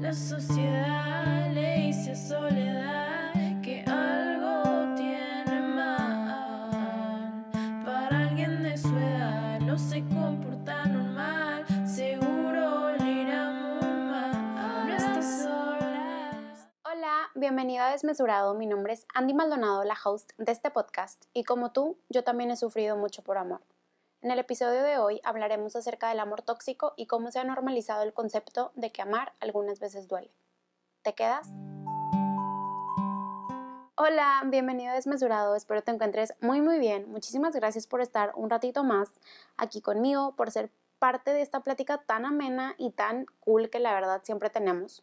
La sociedad le dice a Soledad que algo tiene mal. Para alguien de su edad no se comporta normal. Seguro le irá muy mal. No está sola. Hola, bienvenida a Desmesurado. Mi nombre es Andy Maldonado, la host de este podcast, y como tú, yo también he sufrido mucho por amor. En el episodio de hoy hablaremos acerca del amor tóxico y cómo se ha normalizado el concepto de que amar algunas veces duele. ¿Te quedas? Hola, bienvenido a Desmesurado, espero te encuentres muy bien. Muchísimas gracias por estar un ratito más aquí conmigo, por ser parte de esta plática tan amena y tan cool que la verdad siempre tenemos.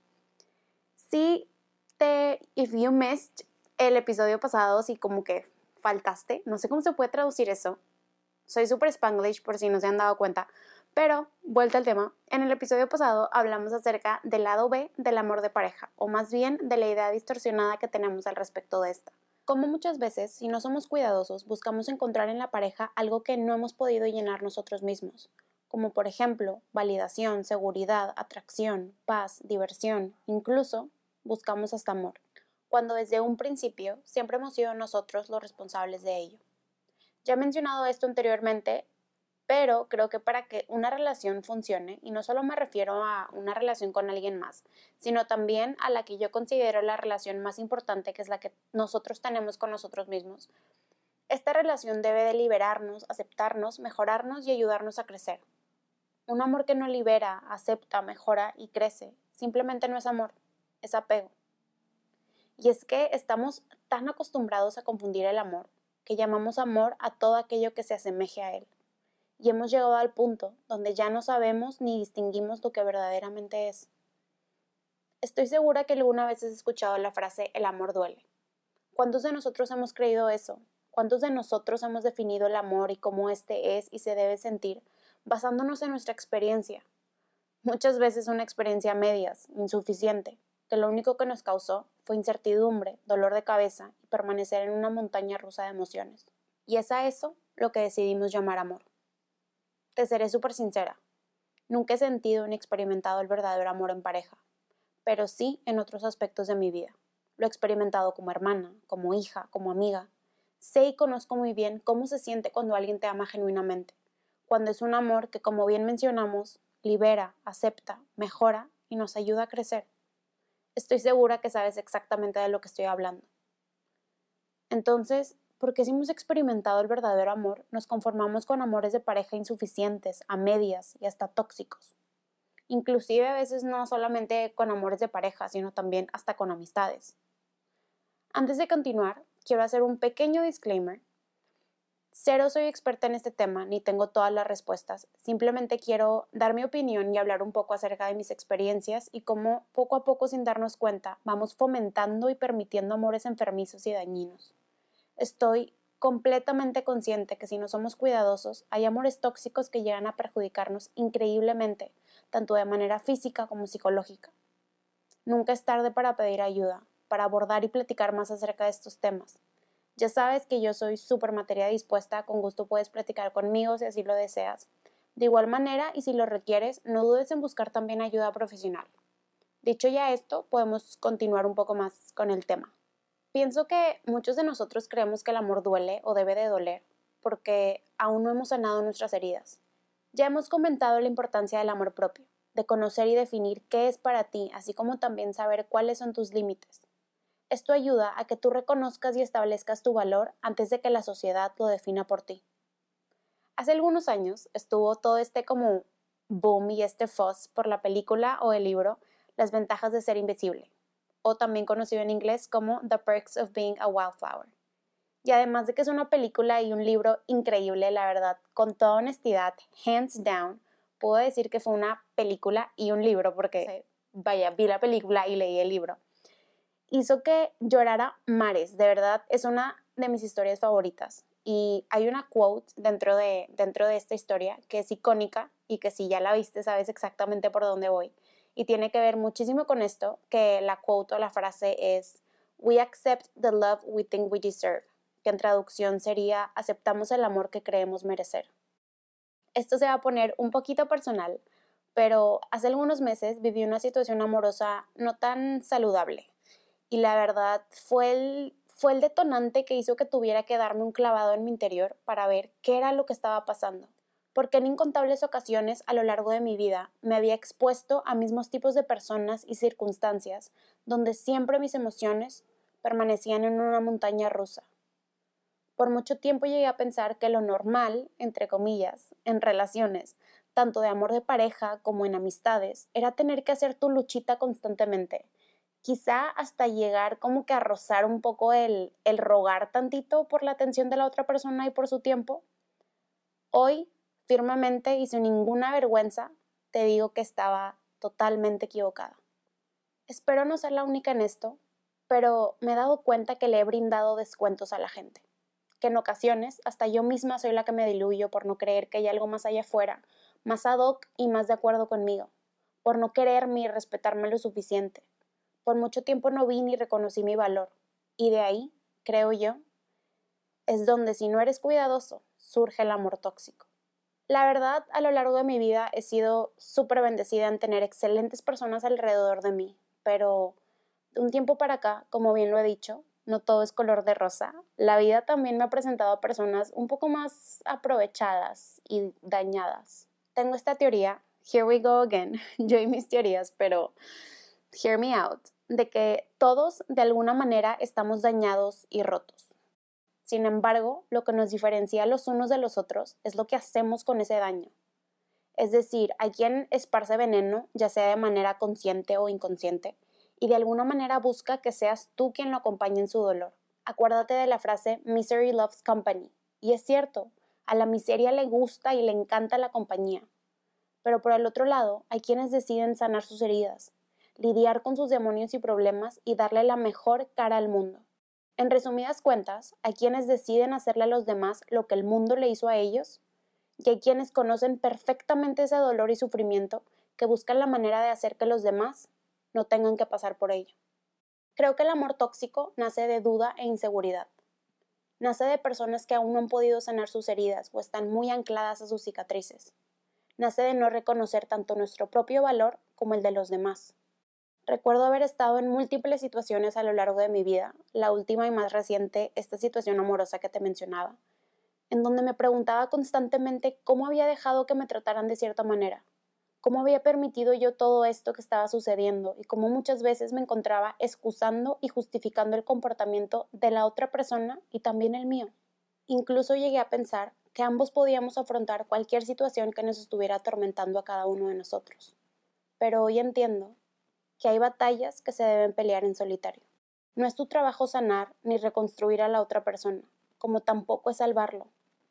If you missed el episodio pasado, si como que faltaste, no sé cómo se puede traducir eso. Soy súper Spanglish por si no se han dado cuenta, pero vuelta al tema. En el episodio pasado hablamos acerca del lado B del amor de pareja, o más bien de la idea distorsionada que tenemos al respecto de esta. Como muchas veces, si no somos cuidadosos, buscamos encontrar en la pareja algo que no hemos podido llenar nosotros mismos, como por ejemplo, validación, seguridad, atracción, paz, diversión, incluso buscamos hasta amor, cuando desde un principio siempre hemos sido nosotros los responsables de ello. Ya he mencionado esto anteriormente, pero creo que para que una relación funcione, y no solo me refiero a una relación con alguien más, sino también a la que yo considero la relación más importante, que es la que nosotros tenemos con nosotros mismos, esta relación debe de liberarnos, aceptarnos, mejorarnos y ayudarnos a crecer. Un amor que no libera, acepta, mejora y crece, simplemente no es amor, es apego. Y es que estamos tan acostumbrados a confundir el amor, que llamamos amor a todo aquello que se asemeje a él. Y hemos llegado al punto donde ya no sabemos ni distinguimos lo que verdaderamente es. Estoy segura que alguna vez has escuchado la frase el amor duele. ¿Cuántos de nosotros hemos creído eso? ¿Cuántos de nosotros hemos definido el amor y cómo éste es y se debe sentir basándonos en nuestra experiencia? Muchas veces una experiencia a medias, insuficiente, que lo único que nos causó fue incertidumbre, dolor de cabeza y permanecer en una montaña rusa de emociones. Y es a eso lo que decidimos llamar amor. Te seré súper sincera, nunca he sentido ni experimentado el verdadero amor en pareja, pero sí en otros aspectos de mi vida. Lo he experimentado como hermana, como hija, como amiga. Sé y conozco muy bien cómo se siente cuando alguien te ama genuinamente, cuando es un amor que, como bien mencionamos, libera, acepta, mejora y nos ayuda a crecer. Estoy segura que sabes exactamente de lo que estoy hablando. Entonces, porque si hemos experimentado el verdadero amor, nos conformamos con amores de pareja insuficientes, a medias y hasta tóxicos. Inclusive a veces no solamente con amores de pareja, sino también hasta con amistades. Antes de continuar, quiero hacer un pequeño disclaimer. Cero soy experta en este tema, ni tengo todas las respuestas. Simplemente quiero dar mi opinión y hablar un poco acerca de mis experiencias y cómo poco a poco, sin darnos cuenta, vamos fomentando y permitiendo amores enfermizos y dañinos. Estoy completamente consciente que si no somos cuidadosos, hay amores tóxicos que llegan a perjudicarnos increíblemente, tanto de manera física como psicológica. Nunca es tarde para pedir ayuda, para abordar y platicar más acerca de estos temas. Ya sabes que yo soy súper materia dispuesta, con gusto puedes platicar conmigo si así lo deseas. De igual manera, y si lo requieres, no dudes en buscar también ayuda profesional. Dicho ya esto, podemos continuar un poco más con el tema. Pienso que muchos de nosotros creemos que el amor duele o debe de doler, porque aún no hemos sanado nuestras heridas. Ya hemos comentado la importancia del amor propio, de conocer y definir qué es para ti, así como también saber cuáles son tus límites. Esto ayuda a que tú reconozcas y establezcas tu valor antes de que la sociedad lo defina por ti. Hace algunos años estuvo todo este como boom y este fuzz por la película o el libro Las ventajas de ser invisible, o también conocido en inglés como The Perks of Being a Wildflower. Y además de que es una película y un libro increíble, la verdad, con toda honestidad, hands down, puedo decir que fue una película y un libro porque, vaya, vi la película y leí el libro. Hizo que llorara mares, de verdad, es una de mis historias favoritas. Y hay una quote dentro de esta historia que es icónica y que si ya la viste sabes exactamente por dónde voy. Y tiene que ver muchísimo con esto, que la quote o la frase es "We accept the love we think we deserve", que en traducción sería "aceptamos el amor que creemos merecer". Esto se va a poner un poquito personal, pero hace algunos meses viví una situación amorosa no tan saludable y la verdad fue el detonante que hizo que tuviera que darme un clavado en mi interior para ver qué era lo que estaba pasando. Porque en incontables ocasiones a lo largo de mi vida me había expuesto a mismos tipos de personas y circunstancias donde siempre mis emociones permanecían en una montaña rusa. Por mucho tiempo llegué a pensar que lo normal, entre comillas, en relaciones, tanto de amor de pareja como en amistades, era tener que hacer tu luchita constantemente. Quizá hasta llegar como que a rozar un poco el rogar tantito por la atención de la otra persona y por su tiempo. Hoy, firmemente y sin ninguna vergüenza, te digo que estaba totalmente equivocada. Espero no ser la única en esto, pero me he dado cuenta que le he brindado descuentos a la gente. Que en ocasiones hasta yo misma soy la que me diluyo por no creer que hay algo más allá afuera, más ad hoc y más de acuerdo conmigo, por no quererme y respetarme lo suficiente. Por mucho tiempo no vi ni reconocí mi valor, y de ahí, creo yo, es donde si no eres cuidadoso, surge el amor tóxico. La verdad, a lo largo de mi vida he sido súper bendecida en tener excelentes personas alrededor de mí, pero de un tiempo para acá, como bien lo he dicho, no todo es color de rosa. La vida también me ha presentado a personas un poco más aprovechadas y dañadas. Tengo esta teoría, here we go again, yo y mis teorías, pero hear me out, de que todos de alguna manera estamos dañados y rotos. Sin embargo, lo que nos diferencia los unos de los otros es lo que hacemos con ese daño. Es decir, hay quien esparce veneno, ya sea de manera consciente o inconsciente, y de alguna manera busca que seas tú quien lo acompañe en su dolor. Acuérdate de la frase misery loves company. Y es cierto, a la miseria le gusta y le encanta la compañía. Pero por el otro lado, hay quienes deciden sanar sus heridas, lidiar con sus demonios y problemas y darle la mejor cara al mundo. En resumidas cuentas, hay quienes deciden hacerle a los demás lo que el mundo le hizo a ellos, y hay quienes conocen perfectamente ese dolor y sufrimiento que buscan la manera de hacer que los demás no tengan que pasar por ello. Creo que el amor tóxico nace de duda e inseguridad. Nace de personas que aún no han podido sanar sus heridas o están muy ancladas a sus cicatrices. Nace de no reconocer tanto nuestro propio valor como el de los demás. Recuerdo haber estado en múltiples situaciones a lo largo de mi vida, la última y más reciente, esta situación amorosa que te mencionaba, en donde me preguntaba constantemente cómo había dejado que me trataran de cierta manera, cómo había permitido yo todo esto que estaba sucediendo y cómo muchas veces me encontraba excusando y justificando el comportamiento de la otra persona y también el mío. Incluso llegué a pensar que ambos podíamos afrontar cualquier situación que nos estuviera atormentando a cada uno de nosotros. Pero hoy entiendo que hay batallas que se deben pelear en solitario. No es tu trabajo sanar ni reconstruir a la otra persona, como tampoco es salvarlo.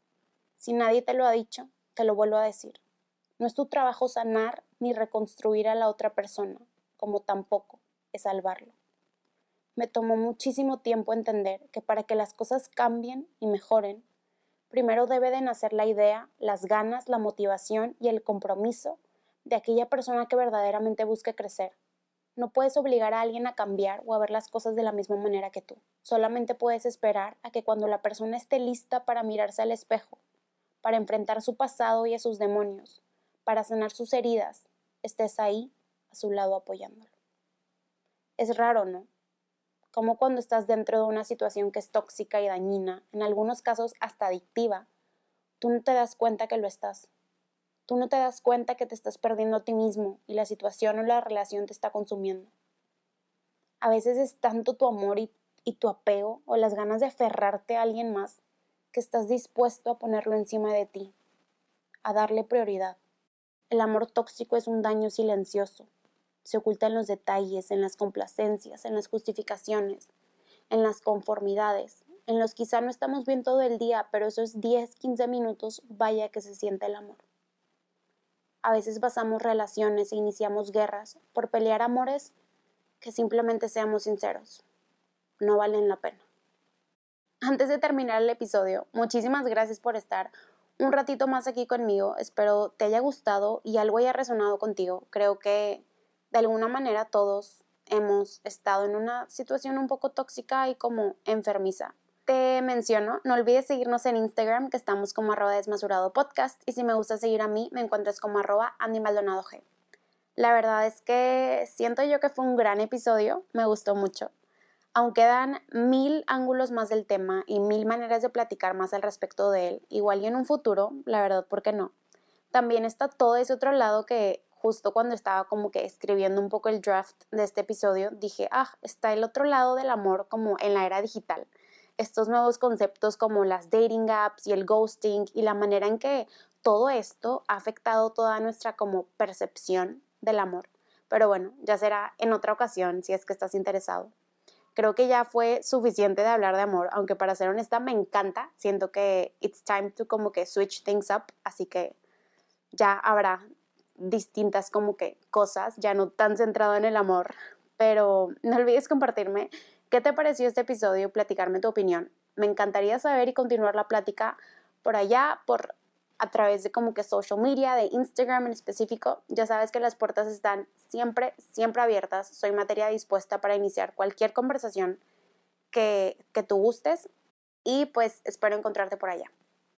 Si nadie te lo ha dicho, te lo vuelvo a decir. No es tu trabajo sanar ni reconstruir a la otra persona, como tampoco es salvarlo. Me tomó muchísimo tiempo entender que para que las cosas cambien y mejoren, primero debe de nacer la idea, las ganas, la motivación y el compromiso de aquella persona que verdaderamente busque crecer. No puedes obligar a alguien a cambiar o a ver las cosas de la misma manera que tú. Solamente puedes esperar a que cuando la persona esté lista para mirarse al espejo, para enfrentar su pasado y a sus demonios, para sanar sus heridas, estés ahí a su lado apoyándolo. Es raro, ¿no? Como cuando estás dentro de una situación que es tóxica y dañina, en algunos casos hasta adictiva, tú no te das cuenta que lo estás. Tú no te das cuenta que te estás perdiendo a ti mismo y la situación o la relación te está consumiendo. A veces es tanto tu amor y tu apego o las ganas de aferrarte a alguien más que estás dispuesto a ponerlo encima de ti, a darle prioridad. El amor tóxico es un daño silencioso. Se oculta en los detalles, en las complacencias, en las justificaciones, en las conformidades, en los quizá no estamos bien todo el día, pero esos 10, 15 minutos, vaya que se siente el amor. A veces basamos relaciones e iniciamos guerras por pelear amores que simplemente, seamos sinceros, no valen la pena. Antes de terminar el episodio, muchísimas gracias por estar un ratito más aquí conmigo. Espero te haya gustado y algo haya resonado contigo. Creo que de alguna manera todos hemos estado en una situación un poco tóxica y como enfermiza. Te menciono, no olvides seguirnos en Instagram, que estamos como @desmesuradopodcast, y si me gusta seguir a mí, me encuentras como @AndyMaldonadoG. La verdad es que siento yo que fue un gran episodio, me gustó mucho. Aunque dan 1000 ángulos más del tema y 1000 maneras de platicar más al respecto de él, igual y en un futuro, la verdad, ¿por qué no? También está todo ese otro lado que justo cuando estaba como que escribiendo un poco el draft de este episodio, dije, está el otro lado del amor como en la era digital. Estos nuevos conceptos como las dating apps y el ghosting y la manera en que todo esto ha afectado toda nuestra como percepción del amor. Pero bueno, ya será en otra ocasión si es que estás interesado. Creo que ya fue suficiente de hablar de amor, aunque para ser honesta me encanta, siento que it's time to como que switch things up, así que ya habrá distintas como que cosas, ya no tan centrado en el amor, pero no olvides compartirme qué te pareció este episodio y platicarme tu opinión. Me encantaría saber y continuar la plática por allá, a través de como que social media, de Instagram en específico. Ya sabes que las puertas están siempre, siempre abiertas. Soy materia dispuesta para iniciar cualquier conversación que tú gustes y pues espero encontrarte por allá.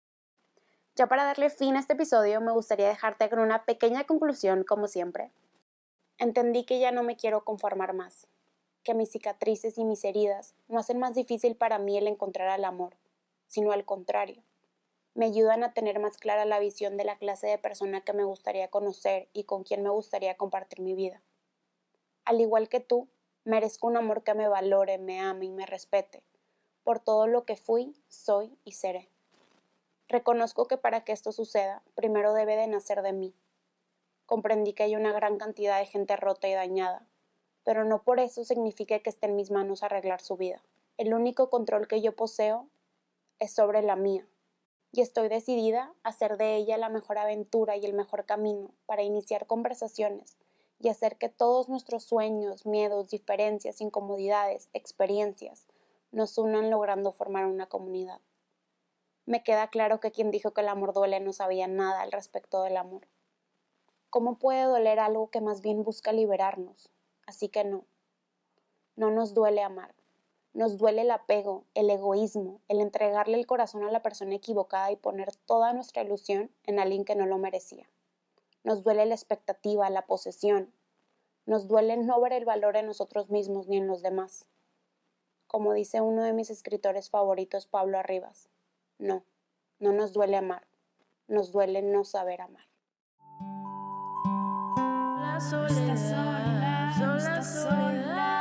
Ya para darle fin a este episodio, me gustaría dejarte con una pequeña conclusión, como siempre. Entendí que ya no me quiero conformar más, que mis cicatrices y mis heridas no hacen más difícil para mí el encontrar al amor, sino al contrario. Me ayudan a tener más clara la visión de la clase de persona que me gustaría conocer y con quien me gustaría compartir mi vida. Al igual que tú, merezco un amor que me valore, me ame y me respete, por todo lo que fui, soy y seré. Reconozco que para que esto suceda, primero debe de nacer de mí. Comprendí que hay una gran cantidad de gente rota y dañada, pero no por eso significa que esté en mis manos arreglar su vida. El único control que yo poseo es sobre la mía, y estoy decidida a hacer de ella la mejor aventura y el mejor camino para iniciar conversaciones y hacer que todos nuestros sueños, miedos, diferencias, incomodidades, experiencias nos unan logrando formar una comunidad. Me queda claro que quien dijo que el amor duele no sabía nada al respecto del amor. ¿Cómo puede doler algo que más bien busca liberarnos? Así que no nos duele amar. Nos duele el apego, el egoísmo, el entregarle el corazón a la persona equivocada y poner toda nuestra ilusión en alguien que no lo merecía. Nos duele la expectativa, la posesión. Nos duele no ver el valor en nosotros mismos ni en los demás. Como dice uno de mis escritores favoritos, Pablo Arribas, no nos duele amar, nos duele no saber amar. La soledad, sola soledad.